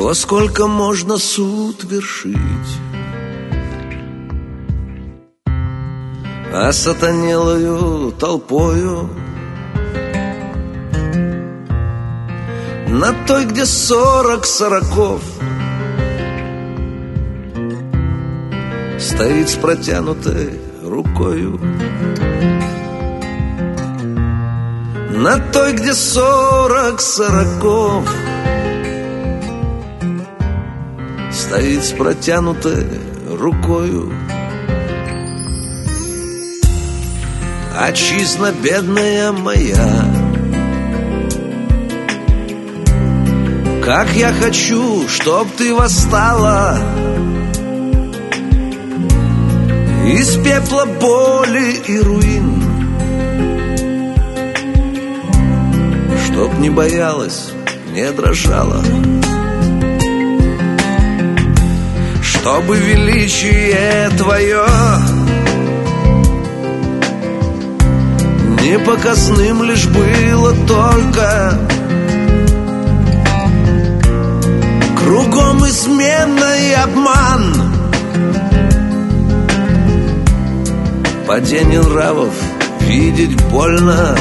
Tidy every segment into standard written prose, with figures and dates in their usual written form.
Во сколько можно суд вершить, осатанелою толпою на той, где 40 сороков стоит с протянутой рукою. На той, где 40 сороков стоит с протянутой рукою. Отчизна бедная моя, как я хочу, чтоб ты восстала из пепла боли и руин, чтоб не боялась, не дрожала, чтобы величие твое не показным лишь было только. Кругом измена и обман, падение нравов видеть больно.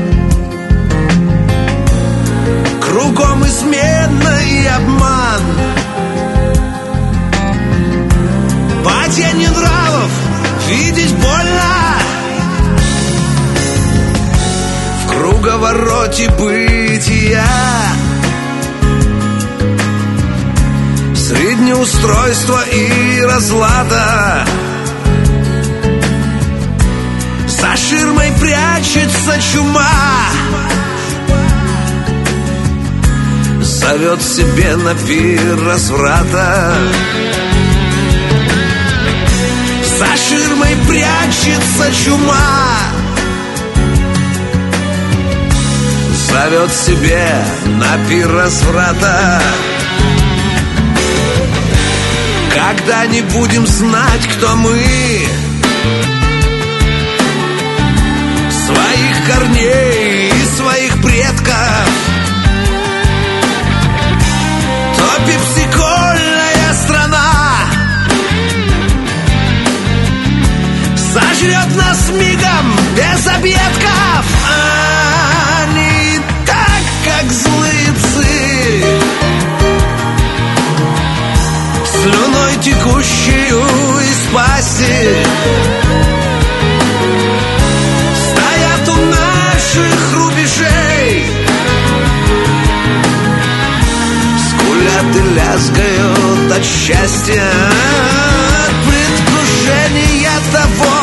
Кругом измена и обман, падение нравов видеть больно. В круговороте бытия средь неустройства и разлада за ширмой прячется чума, зовет себе на пир разврата. За ширмой прячется чума, зовет себе на пир разврата. Когда не будем знать, кто мы, своих корней и своих предков, то пепсикольная страна сожрет нас мигом без объедков. Они так, как злыцы, слюной текущую из пасти, стоят у наших рубежей, скулят и лязгают от счастья, от предвкушения того,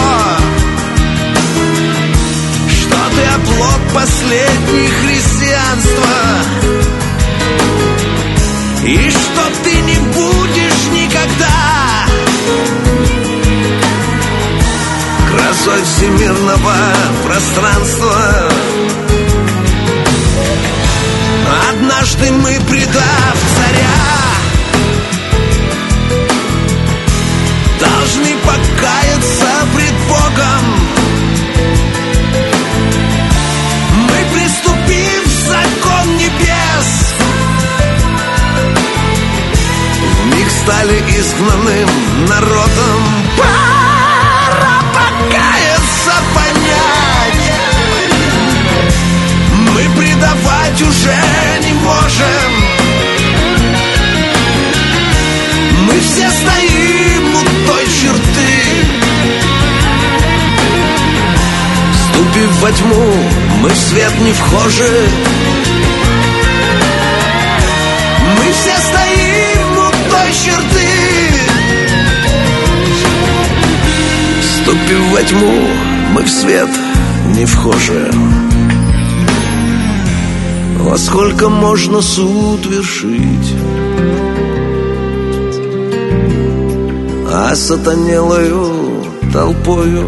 что ты оплот последней христианства, и что ты не будешь никогда грозой всемирного пространства. Однажды мы, предав царя, должны покаяться пред Богом. Мы приступим в закон небес, вмиг стали изгнанным народом. Пора покаяться, понять, мы предавать уже не можем. Мы все стоим у той черты, вступив во тьму, мы в свет не вхожи. Мы все стоим у той черты, вступив во тьму, мы в свет не вхожи. Во сколько можно суд вершить, осатанелою толпою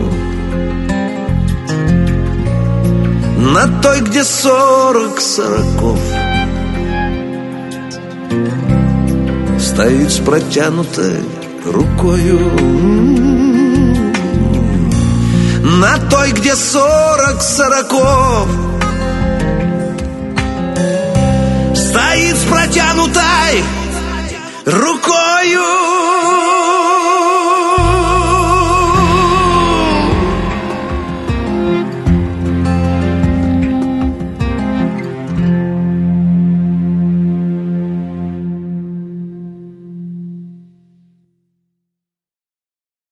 на той, где 40 сороков стоит с протянутой рукою. На той, где 40 сороков стоит с протянутой рукою